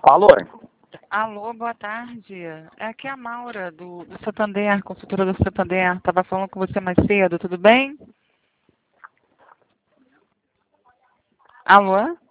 Alô? Alô, boa tarde. É aqui a Maura, do Santander, consultora do Santander. Estava falando com você mais cedo, tudo bem? Alô?